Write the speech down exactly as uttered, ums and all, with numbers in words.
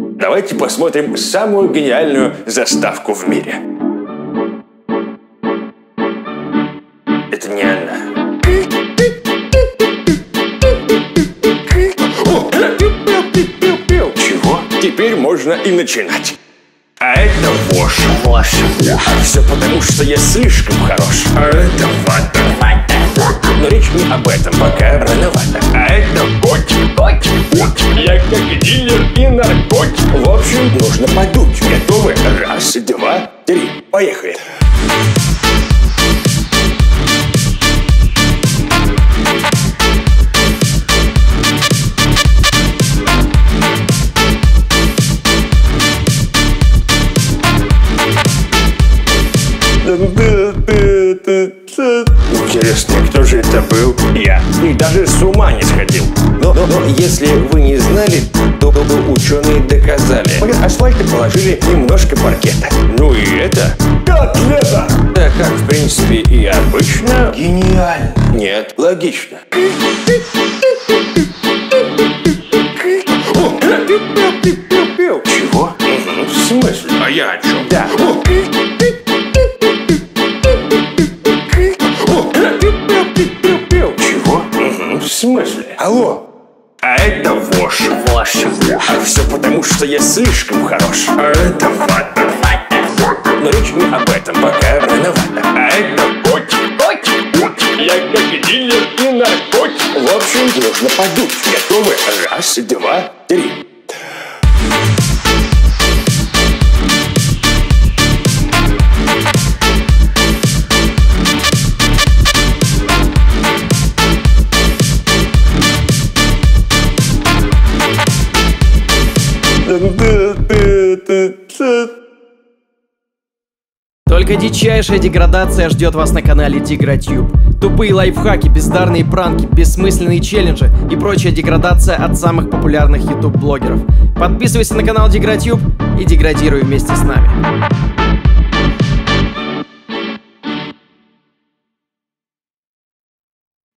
Давайте посмотрим самую гениальную заставку в мире. Это не она. Чего? Теперь можно и начинать. А это вошь. Вошь. А все потому, что я слишком хорош. А это вата. Но речь не об этом, пока рановато. А это котик. Котик. Вот, я как дилер и наркотик. В общем, нужно подуть. Готовы? Раз, два, три. Поехали. Интересно, кто же это был? Я. И даже с ума не сходил. Но, но, но если вы не знали, то, то ученые доказали. В асфальте положили немножко паркета. Ну и это... котлета! Да как, в принципе, и обычно. Гениально. Нет, логично. Чего? В смысле? А я о чем? Да. Чего? В смысле? Алло. А это вошь. Вошь. А все потому, что я слишком хорош. А это вата. Но речь не об этом, пока рановато. А это котик. Котик. Вот, я как дилер и наркотик. В общем, нужно подуть. Готовы? Раз, два, три. Только дичайшая деградация ждет вас на канале Дигратюб. Тупые лайфхаки, бездарные пранки, бессмысленные челленджи и прочая деградация от самых популярных ютуб-блогеров. Подписывайся на канал Дигратюб и деградируй вместе с нами.